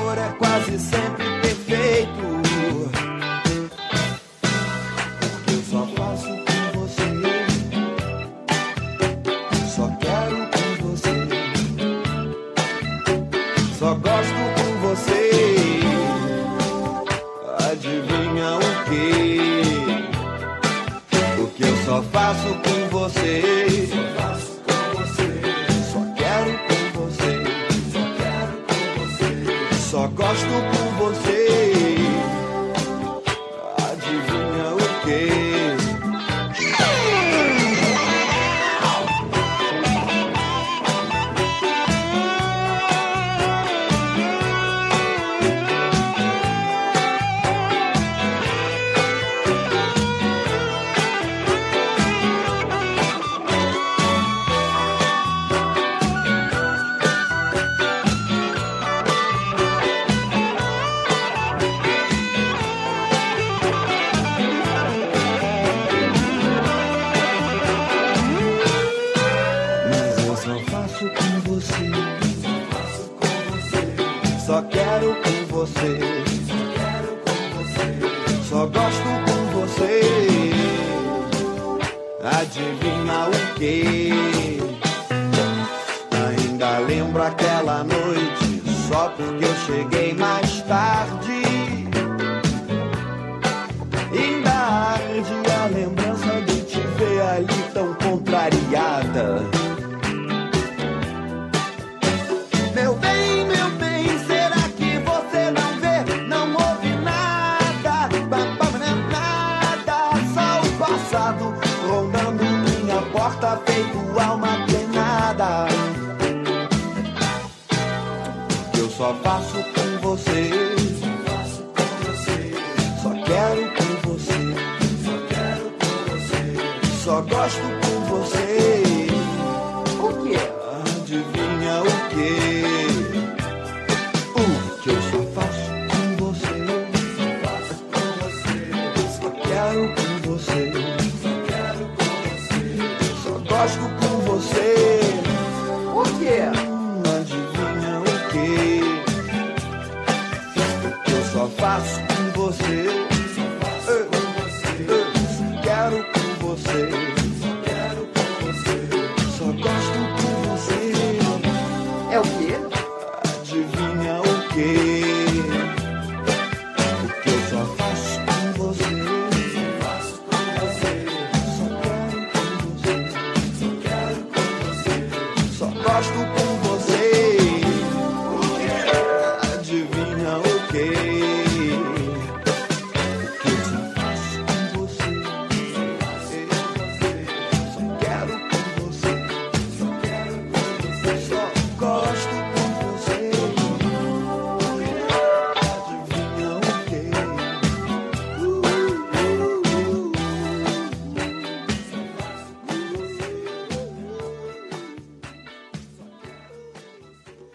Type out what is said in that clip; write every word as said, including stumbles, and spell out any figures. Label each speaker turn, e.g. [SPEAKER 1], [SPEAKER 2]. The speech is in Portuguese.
[SPEAKER 1] amor é quase sempre perfeito. Porque eu só faço com você, só quero com você, só gosto com você. Adivinha o quê? Porque eu só faço com você, só faço com você, só quero com você, só quero com você, só gosto com você. Adivinha o quê? Só quero com você, só quero com você, só gosto com você. Adivinha o quê? Ainda lembro aquela noite, só porque eu cheguei mais tarde. Ainda arde a lembrança de te ver ali tão contrariada. Meu bem, meu bem, será que você não vê? Não ouve nada, nada, só o passado rondando minha porta, feito alma penada. Eu só faço com você, só faço com você, só quero com você, só quero com você, só gosto com você. O que é? Adivinha o quê? O que eu só faço com você, só faço com você, só quero com você, só quero com você, só gosto com você. O que é? Hum, adivinha o quê? O que eu só faço